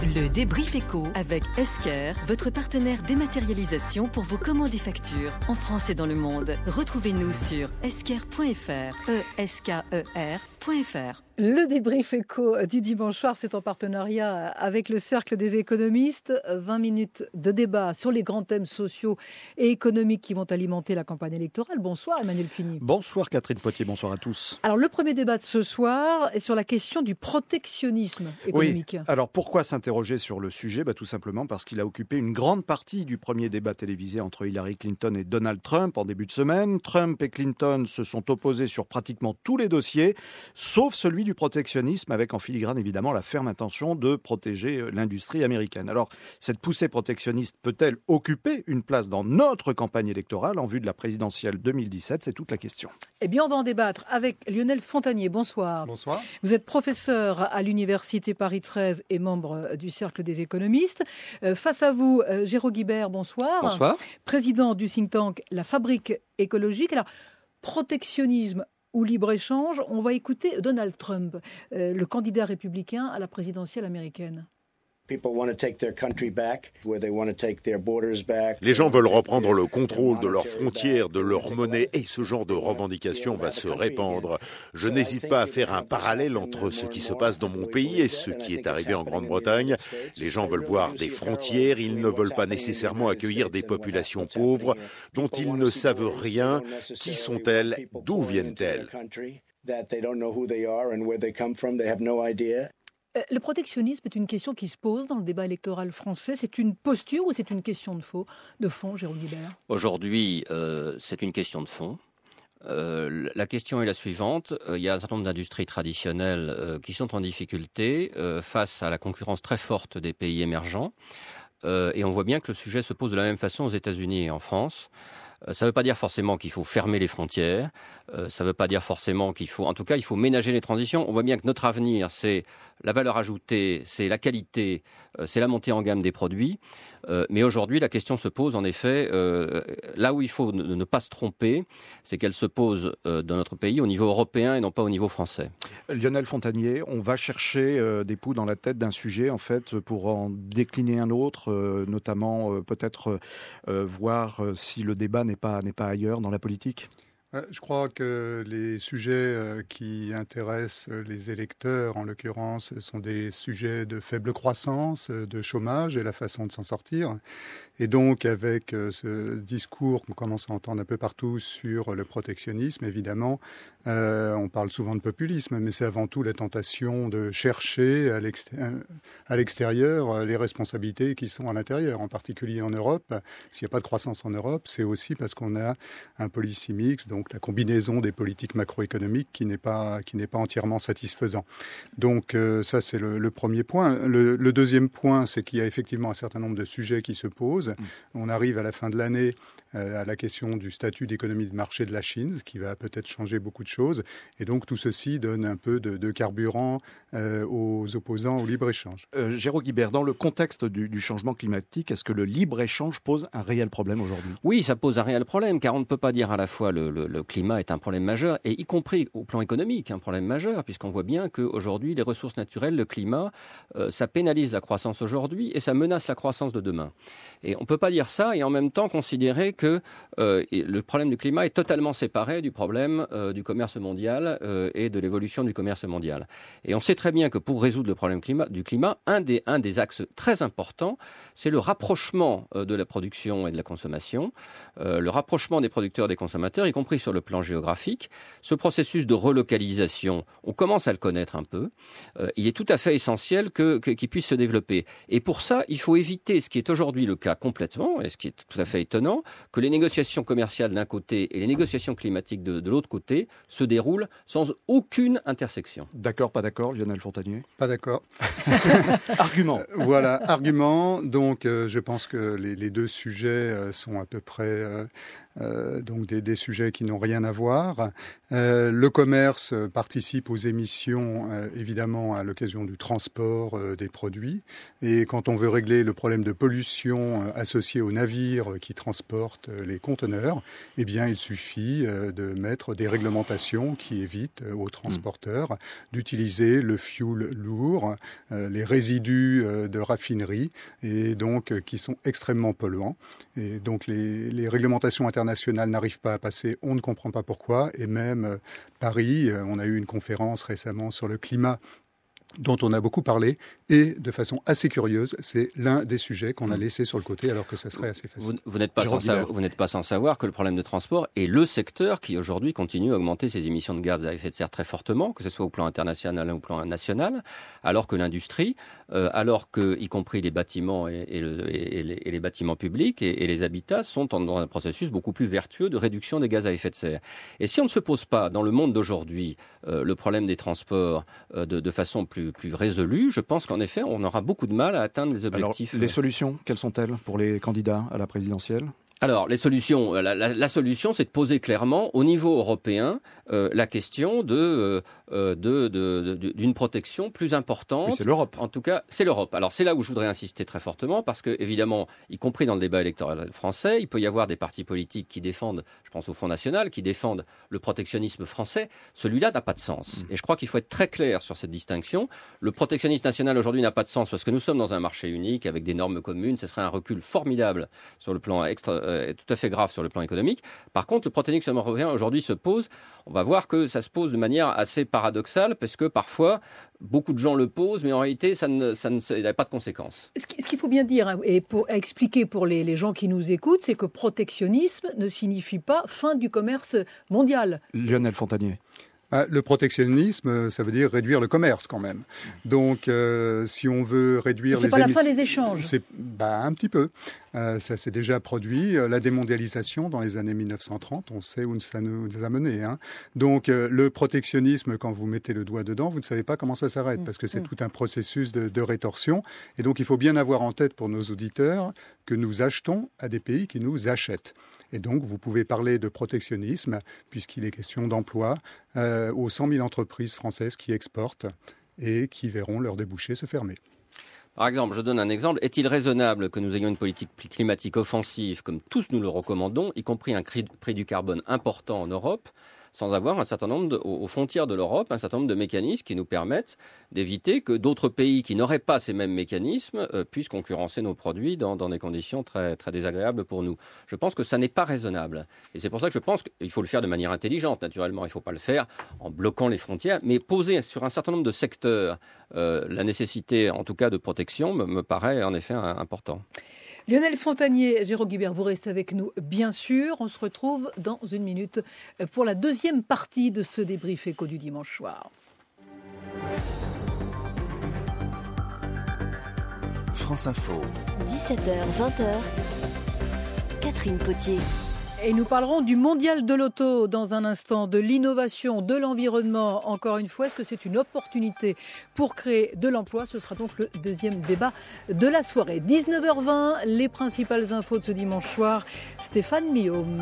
Le débrief éco avec Esker, votre partenaire dématérialisation pour vos commandes et factures en France et dans le monde. Retrouvez-nous sur esker.fr, esker.fr. Le débrief éco du dimanche soir, c'est en partenariat avec le Cercle des économistes. 20 minutes de débat sur les grands thèmes sociaux et économiques qui vont alimenter la campagne électorale. Bonsoir Emmanuel Cuny. Bonsoir Catherine Potier, bonsoir à tous. Alors le premier débat de ce soir est sur la question du protectionnisme économique. Oui, alors pourquoi s'interroger sur le sujet ? Tout simplement parce qu'il a occupé une grande partie du premier débat télévisé entre Hillary Clinton et Donald Trump en début de semaine. Trump et Clinton se sont opposés sur pratiquement tous les dossiers, sauf celui du protectionnisme, avec en filigrane évidemment la ferme intention de protéger l'industrie américaine. Alors, cette poussée protectionniste peut-elle occuper une place dans notre campagne électorale en vue de la présidentielle 2017 ? C'est toute la question. Eh bien, on va en débattre avec Lionel Fontagnier. Bonsoir. Bonsoir. Vous êtes professeur à l'Université Paris 13 et membre du Cercle des économistes. Face à vous, Géraud Guibert, bonsoir. Bonsoir. Président du think tank La Fabrique écologique. Alors, protectionnisme ou libre-échange, on va écouter Donald Trump, le candidat républicain à la présidentielle américaine. Les gens veulent reprendre le contrôle de leurs frontières, de leur monnaie, et ce genre de revendication va se répandre. Je n'hésite pas à faire un parallèle entre ce qui se passe dans mon pays et ce qui est arrivé en Grande-Bretagne. Les gens veulent voir des frontières, ils ne veulent pas nécessairement accueillir des populations pauvres dont ils ne savent rien. Qui sont-elles ? D'où viennent-elles ? Le protectionnisme est une question qui se pose dans le débat électoral français. C'est une posture ou c'est une question de fond, Géraud Guibert ? Aujourd'hui, c'est une question de fond. La question est la suivante. Il y a un certain nombre d'industries traditionnelles qui sont en difficulté face à la concurrence très forte des pays émergents. Et on voit bien que le sujet se pose de la même façon aux États-Unis et en France. Ça ne veut pas dire forcément qu'il faut fermer les frontières. Ça ne veut pas dire forcément qu'il faut... En tout cas, il faut ménager les transitions. On voit bien que notre avenir, c'est la valeur ajoutée, c'est la qualité, c'est la montée en gamme des produits. Mais aujourd'hui, la question se pose en effet, là où il faut ne pas se tromper, c'est qu'elle se pose dans notre pays au niveau européen et non pas au niveau français. Lionel Fontagnier, on va chercher des poux dans la tête d'un sujet en fait pour en décliner un autre, notamment peut-être voir si le débat n'est pas ailleurs dans la politique. Je crois que les sujets qui intéressent les électeurs, en l'occurrence, sont des sujets de faible croissance, de chômage et la façon de s'en sortir. Et donc, avec ce discours qu'on commence à entendre un peu partout sur le protectionnisme, évidemment, on parle souvent de populisme, mais c'est avant tout la tentation de chercher à l'extérieur les responsabilités qui sont à l'intérieur, en particulier en Europe. S'il n'y a pas de croissance en Europe, c'est aussi parce qu'on a un policy mix, donc la combinaison des politiques macroéconomiques qui n'est pas entièrement satisfaisant. Donc ça, c'est le premier point. Le deuxième point, c'est qu'il y a effectivement un certain nombre de sujets qui se posent. On arrive à la fin de l'année à la question du statut d'économie de marché de la Chine, ce qui va peut-être changer beaucoup de choses. Et donc tout ceci donne un peu de carburant aux opposants au libre-échange. Géraud Guibert, dans le contexte du changement climatique, est-ce que le libre-échange pose un réel problème aujourd'hui ? Oui, ça pose un réel problème, car on ne peut pas dire à la fois le climat est un problème majeur, et y compris au plan économique, un problème majeur, puisqu'on voit bien qu'aujourd'hui, les ressources naturelles, le climat, ça pénalise la croissance aujourd'hui et ça menace la croissance de demain. Et on ne peut pas dire ça et en même temps considérer que le problème du climat est totalement séparé du problème du commerce mondial et de l'évolution du commerce mondial. Et on sait très bien que pour résoudre le problème du climat, un des axes très importants, c'est le rapprochement de la production et de la consommation, le rapprochement des producteurs et des consommateurs, y compris sur le plan géographique. Ce processus de relocalisation, on commence à le connaître un peu. Il est tout à fait essentiel qu'il puisse se développer. Et pour ça, il faut éviter ce qui est aujourd'hui le cas complètement, et ce qui est tout à fait étonnant, que les négociations commerciales d'un côté et les négociations climatiques de l'autre côté se déroulent sans aucune intersection. D'accord, pas d'accord, Lionel Fontagnier ? Pas d'accord. Argument. Voilà, argument. Donc, je pense que les deux sujets sont à peu près donc des sujets qui n'ont rien à voir. Le commerce participe aux émissions, évidemment, à l'occasion du transport des produits. Et quand on veut régler le problème de pollution associé aux navires qui transportent les conteneurs, eh bien, il suffit de mettre des réglementations qui évitent aux transporteurs d'utiliser le fioul lourd, les résidus de raffinerie, et donc qui sont extrêmement polluants. Et donc les réglementations internationales n'arrivent pas à passer, on ne comprend pas pourquoi, et même Paris, on a eu une conférence récemment sur le climat dont on a beaucoup parlé, et de façon assez curieuse, c'est l'un des sujets qu'on a laissé sur le côté alors que ça serait assez facile. Vous n'êtes pas sans savoir que le problème de transport est le secteur qui aujourd'hui continue à augmenter ses émissions de gaz à effet de serre très fortement, que ce soit au plan international ou au plan national, alors que l'industrie, y compris les bâtiments et les bâtiments publics et les habitats sont dans un processus beaucoup plus vertueux de réduction des gaz à effet de serre. Et si on ne se pose pas dans le monde d'aujourd'hui le problème des transports de façon plus résolue, je pense qu'en effet, on aura beaucoup de mal à atteindre les objectifs. Alors, les solutions, quelles sont-elles pour les candidats à la présidentielle ? Alors, les solutions, la solution, c'est de poser clairement au niveau européen la question d'une protection plus importante. Oui, c'est l'Europe. En tout cas, c'est l'Europe. Alors, c'est là où je voudrais insister très fortement parce que, évidemment, y compris dans le débat électoral français, il peut y avoir des partis politiques qui défendent, je pense au Front National, qui défendent le protectionnisme français. Celui-là n'a pas de sens. Et je crois qu'il faut être très clair sur cette distinction. Le protectionnisme national aujourd'hui n'a pas de sens parce que nous sommes dans un marché unique avec des normes communes. Ce serait un recul formidable sur le plan tout à fait grave sur le plan économique. Par contre, le protectionnisme européen aujourd'hui se pose. On va voir que ça se pose de manière assez paradoxale parce que parfois, beaucoup de gens le posent, mais en réalité, ça n'a pas de conséquences. Ce qu'il faut bien dire, et pour expliquer pour les gens qui nous écoutent, c'est que protectionnisme ne signifie pas fin du commerce mondial. Lionel Fontanier. Le protectionnisme, ça veut dire réduire le commerce quand même. Donc, si on veut réduire les émissions... C'est pas la fin des échanges. C'est un petit peu. Ça s'est déjà produit. La démondialisation dans les années 1930, on sait où ça nous a menés. Hein. Donc, le protectionnisme, quand vous mettez le doigt dedans, vous ne savez pas comment ça s'arrête parce que c'est tout un processus de rétorsion. Et donc, il faut bien avoir en tête pour nos auditeurs que nous achetons à des pays qui nous achètent. Et donc, vous pouvez parler de protectionnisme, puisqu'il est question d'emploi, aux 100 000 entreprises françaises qui exportent et qui verront leurs débouchés se fermer. Par exemple, je donne un exemple. Est-il raisonnable que nous ayons une politique climatique offensive, comme tous nous le recommandons, y compris un prix du carbone important en Europe, sans avoir un certain nombre aux frontières de l'Europe, un certain nombre de mécanismes qui nous permettent d'éviter que d'autres pays qui n'auraient pas ces mêmes mécanismes puissent concurrencer nos produits dans des conditions très, très désagréables pour nous. Je pense que ça n'est pas raisonnable. Et c'est pour ça que je pense qu'il faut le faire de manière intelligente, naturellement. Il ne faut pas le faire en bloquant les frontières, mais poser sur un certain nombre de secteurs la nécessité, en tout cas, de protection me paraît en effet important. Lionel Fontanier, Jérôme Guibert, vous restez avec nous, bien sûr. On se retrouve dans une minute pour la deuxième partie de ce débrief éco du dimanche soir. France Info. 17h, 20h. Catherine Potier. Et nous parlerons du mondial de l'auto dans un instant, de l'innovation, de l'environnement. Encore une fois, est-ce que c'est une opportunité pour créer de l'emploi ? Ce sera donc le deuxième débat de la soirée. 19h20, les principales infos de ce dimanche soir. Stéphane Millaume.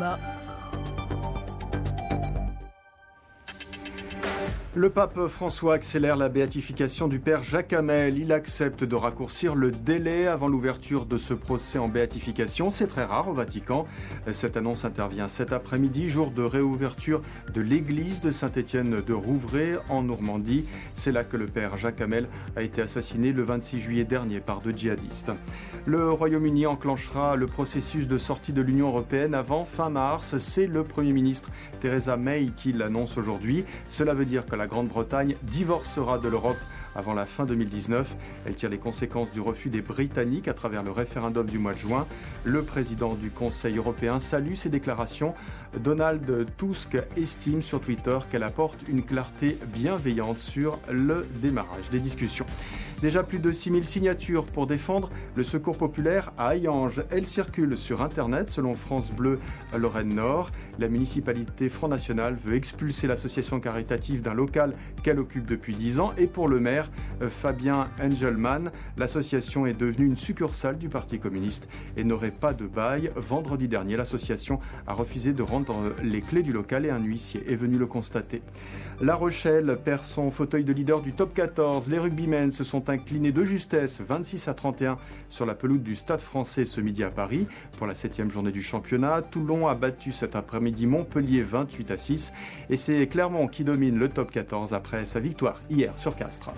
Le pape François accélère la béatification du père Jacques Hamel. Il accepte de raccourcir le délai avant l'ouverture de ce procès en béatification. C'est très rare au Vatican. Cette annonce intervient cet après-midi, jour de réouverture de l'église de Saint-Étienne de Rouvray en Normandie. C'est là que le père Jacques Hamel a été assassiné le 26 juillet dernier par deux djihadistes. Le Royaume-Uni enclenchera le processus de sortie de l'Union européenne avant fin mars. C'est le Premier ministre Theresa May qui l'annonce aujourd'hui. Cela veut dire que la Grande-Bretagne divorcera de l'Europe avant la fin 2019. Elle tire les conséquences du refus des Britanniques à travers le référendum du mois de juin. Le président du Conseil européen salue ces déclarations. Donald Tusk estime sur Twitter qu'elle apporte une clarté bienveillante sur le démarrage des discussions. Déjà plus de 6000 signatures pour défendre le secours populaire à Hayange. Elle circule sur Internet selon France Bleu Lorraine Nord. La municipalité Front National veut expulser l'association caritative d'un local qu'elle occupe depuis 10 ans. Et pour le maire, maire Fabien Engelmann. L'association est devenue une succursale du Parti communiste et n'aurait pas de bail. Vendredi dernier, l'association a refusé de rendre les clés du local et un huissier est venu le constater. La Rochelle perd son fauteuil de leader du top 14. Les rugbymen se sont inclinés de justesse 26-31 sur la pelouse du Stade Français ce midi à Paris pour la 7e journée du championnat. Toulon a battu cet après-midi Montpellier 28-6 et c'est Clermont qui domine le top 14 après sa victoire hier sur Castres.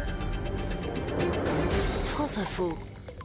France Info.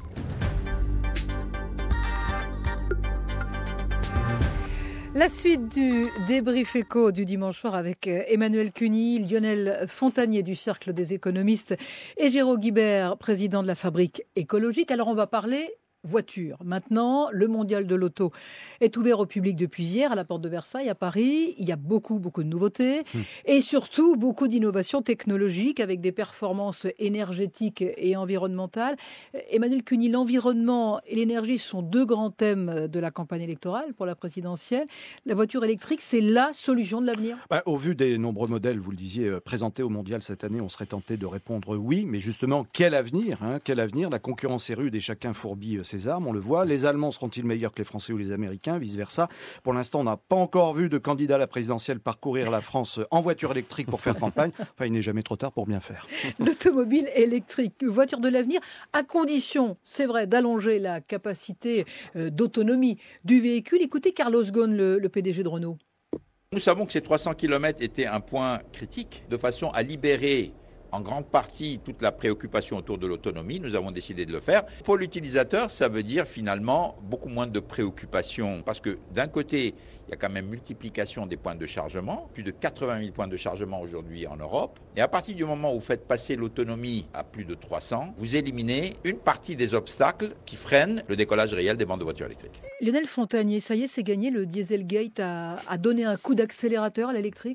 La suite du débrief éco du dimanche soir avec Emmanuel Cuny, Lionel Fontagné du Cercle des économistes et Géraud Guibert, président de la Fabrique écologique. Alors on va parler voiture. Maintenant, le mondial de l'auto est ouvert au public depuis hier à la porte de Versailles à Paris. Il y a beaucoup de nouveautés et surtout beaucoup d'innovations technologiques avec des performances énergétiques et environnementales. Emmanuel Cuny, l'environnement et l'énergie sont deux grands thèmes de la campagne électorale pour la présidentielle. La voiture électrique, c'est la solution de l'avenir ? Au vu des nombreux modèles, vous le disiez, présentés au mondial cette année, on serait tenté de répondre oui, mais justement, quel avenir ? Quel avenir ? La concurrence est rude et chacun fourbit ses armes, on le voit. Les Allemands seront-ils meilleurs que les Français ou les Américains, vice-versa? Pour l'instant, on n'a pas encore vu de candidat à la présidentielle parcourir la France en voiture électrique pour faire campagne. Enfin, il n'est jamais trop tard pour bien faire. L'automobile électrique, voiture de l'avenir, à condition, c'est vrai, d'allonger la capacité d'autonomie du véhicule. Écoutez Carlos Ghosn, le PDG de Renault. Nous savons que ces 300 km étaient un point critique, de façon à libérer en grande partie toute la préoccupation autour de l'autonomie. Nous avons décidé de le faire. Pour l'utilisateur, ça veut dire finalement beaucoup moins de préoccupations parce que d'un côté, il y a quand même multiplication des points de chargement, plus de 80 000 points de chargement aujourd'hui en Europe. Et à partir du moment où vous faites passer l'autonomie à plus de 300, vous éliminez une partie des obstacles qui freinent le décollage réel des ventes de voitures électriques. Lionel Fontagné, ça y est, c'est gagné. Le Dieselgate a donné un coup d'accélérateur à l'électrique ?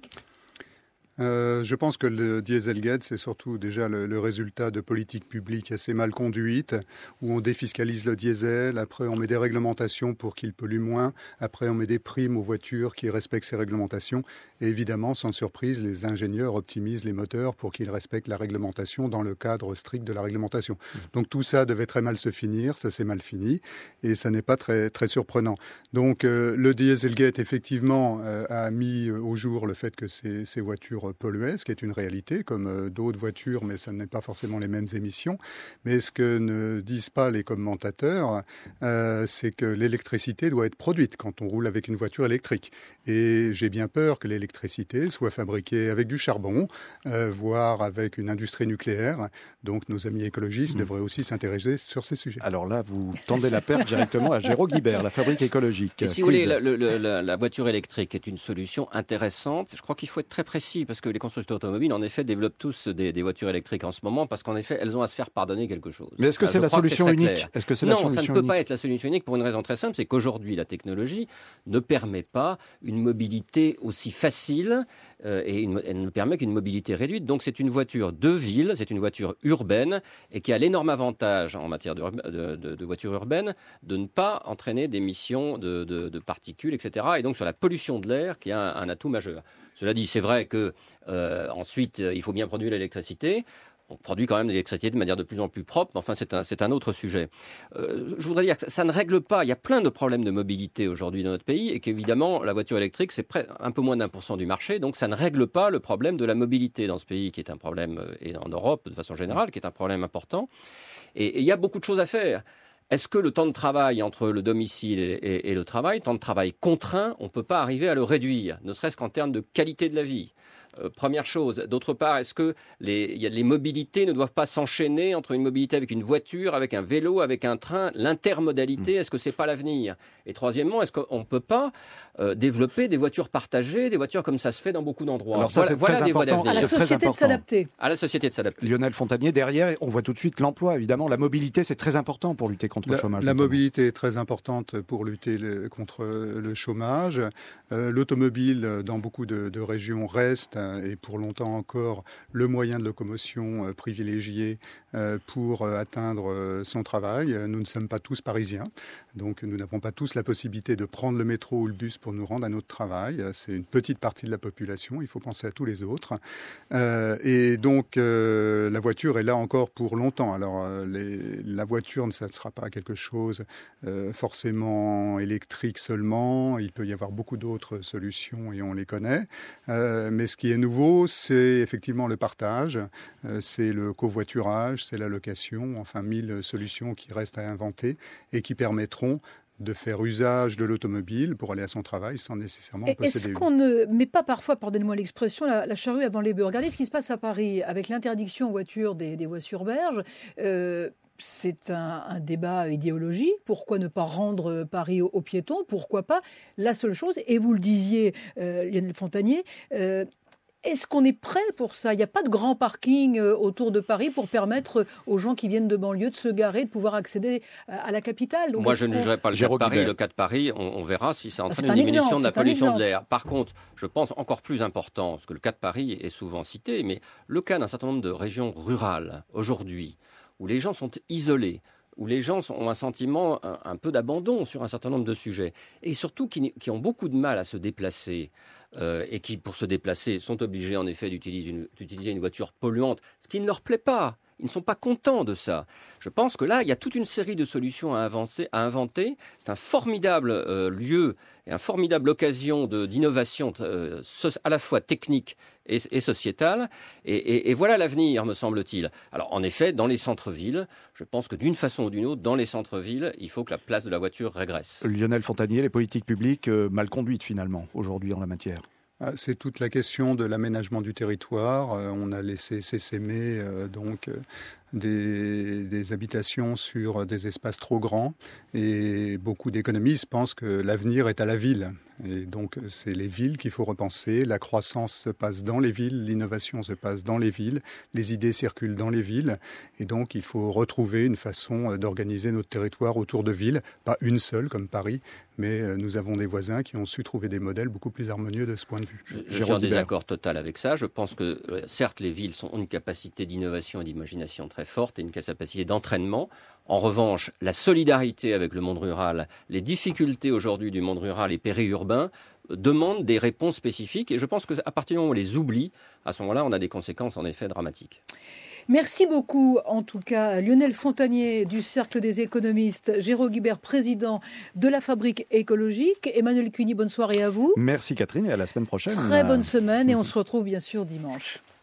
Je pense que le Dieselgate, c'est surtout déjà le résultat de politiques publiques assez mal conduites, où on défiscalise le diesel, après on met des réglementations pour qu'il pollue moins, après on met des primes aux voitures qui respectent ces réglementations, et évidemment, sans surprise, les ingénieurs optimisent les moteurs pour qu'ils respectent la réglementation dans le cadre strict de la réglementation. Donc tout ça devait très mal se finir, ça s'est mal fini, et ça n'est pas très, très surprenant. Donc le Dieselgate, effectivement, a mis au jour le fait que ces voitures polluaient, ce qui est une réalité, comme d'autres voitures, mais ça n'est pas forcément les mêmes émissions. Mais ce que ne disent pas les commentateurs, c'est que l'électricité doit être produite quand on roule avec une voiture électrique. Et j'ai bien peur que l'électricité soit fabriquée avec du charbon, voire avec une industrie nucléaire. Donc nos amis écologistes devraient aussi s'intéresser sur ces sujets. Alors là, vous tendez la perche directement à Géraud Guibert, la Fabrique écologique. Et si vous voulez, la voiture électrique est une solution intéressante. Je crois qu'il faut être très précis parce que les constructeurs automobiles, en effet, développent tous des voitures électriques en ce moment parce qu'en effet, elles ont à se faire pardonner quelque chose. Mais est-ce que c'est la solution unique ? Non, ça ne peut pas être la solution unique pour une raison très simple, c'est qu'aujourd'hui, la technologie ne permet pas une mobilité aussi facile et elle ne permet qu'une mobilité réduite. Donc c'est une voiture de ville, c'est une voiture urbaine et qui a l'énorme avantage en matière de voiture urbaine de ne pas entraîner d'émissions de particules, etc. Et donc sur la pollution de l'air qui a un atout majeur. Cela dit, c'est vrai que ensuite, il faut bien produire l'électricité. On produit quand même de l'électricité de manière de plus en plus propre, mais enfin c'est un autre sujet. Je voudrais dire que ça ne règle pas, il y a plein de problèmes de mobilité aujourd'hui dans notre pays et qu'évidemment la voiture électrique c'est un peu moins d'1% du marché, donc ça ne règle pas le problème de la mobilité dans ce pays qui est un problème, et en Europe de façon générale, qui est un problème important. Et il y a beaucoup de choses à faire. Est-ce que le temps de travail entre le domicile et le travail, temps de travail contraint, on ne peut pas arriver à le réduire, ne serait-ce qu'en termes de qualité de la vie ? Première chose. D'autre part, est-ce que les mobilités ne doivent pas s'enchaîner entre une mobilité avec une voiture, avec un vélo, avec un train? L'intermodalité, est-ce que c'est pas l'avenir? Et troisièmement, est-ce qu'on ne peut pas développer des voitures partagées, des voitures comme ça se fait dans beaucoup d'endroits? Alors ça, voilà des voies d'avenir. À la société de s'adapter. À la société de s'adapter. Lionel Fontagné, derrière, on voit tout de suite l'emploi, évidemment. La mobilité, c'est très important pour lutter contre le chômage. La mobilité est très importante pour lutter contre le chômage. L'automobile, dans beaucoup de régions, reste est pour longtemps encore le moyen de locomotion privilégié pour atteindre son travail. Nous ne sommes pas tous parisiens, donc nous n'avons pas tous la possibilité de prendre le métro ou le bus pour nous rendre à notre travail. C'est une petite partie de la population, il faut penser à tous les autres. Et donc la voiture est là encore pour longtemps. Alors la voiture, ça ne sera pas quelque chose forcément électrique seulement. Il peut y avoir beaucoup d'autres solutions et on les connaît. Mais ce qui est nouveau, c'est effectivement le partage, c'est le covoiturage, c'est la location, enfin 1000 solutions qui restent à inventer et qui permettront de faire usage de l'automobile pour aller à son travail sans nécessairement posséder Est-ce qu'on ne met pas parfois, pardonnez-moi l'expression, la charrue avant les bœufs? Regardez ce qui se passe à Paris avec l'interdiction aux voitures des voies sur berge. C'est un débat idéologique. Pourquoi ne pas rendre Paris aux piétons? Pourquoi pas? La seule chose, et vous le disiez, Lionel Fontagné, est-ce qu'on est prêt pour ça? Il n'y a pas de grand parking autour de Paris pour permettre aux gens qui viennent de banlieue de se garer, de pouvoir accéder à la capitale. Donc, moi, je ne jugerai pas le cas de Paris. Le cas de Paris, on verra si ça entraîne une diminution de la pollution de l'air. Par contre, je pense encore plus important, parce que le cas de Paris est souvent cité, mais le cas d'un certain nombre de régions rurales, aujourd'hui, où les gens sont isolés, où les gens ont un sentiment un peu d'abandon sur un certain nombre de sujets, et surtout qui ont beaucoup de mal à se déplacer, et qui, pour se déplacer, sont obligés en effet d'utiliser une voiture polluante, ce qui ne leur plaît pas. Ils ne sont pas contents de ça. Je pense que là, il y a toute une série de solutions à inventer. C'est un formidable lieu et une formidable occasion d'innovation à la fois technique et sociétale. Et voilà l'avenir, me semble-t-il. Alors, en effet, dans les centres-villes, je pense que d'une façon ou d'une autre, dans les centres-villes, il faut que la place de la voiture régresse. Lionel Fontagné, les politiques publiques mal conduites finalement, aujourd'hui en la matière. C'est toute la question de l'aménagement du territoire. On a laissé s'essaimer des habitations sur des espaces trop grands et beaucoup d'économistes pensent que l'avenir est à la ville. Et donc c'est les villes qu'il faut repenser. La croissance se passe dans les villes, l'innovation se passe dans les villes, les idées circulent dans les villes et donc il faut retrouver une façon d'organiser notre territoire autour de villes, pas une seule comme Paris, mais nous avons des voisins qui ont su trouver des modèles beaucoup plus harmonieux de ce point de vue. Je suis en désaccord total avec ça. Je pense que certes les villes ont une capacité d'innovation et d'imagination très forte et une capacité d'entraînement. En revanche, la solidarité avec le monde rural, les difficultés aujourd'hui du monde rural et périurbain demandent des réponses spécifiques. Et je pense qu'à partir du moment où on les oublie, à ce moment-là, on a des conséquences en effet dramatiques. Merci beaucoup, en tout cas, Lionel Fontagné du Cercle des économistes, Jérôme Guibert, président de la Fabrique écologique. Emmanuel Cuny, bonne soirée à vous. Merci Catherine et à la semaine prochaine. Très bonne semaine et on se retrouve bien sûr dimanche.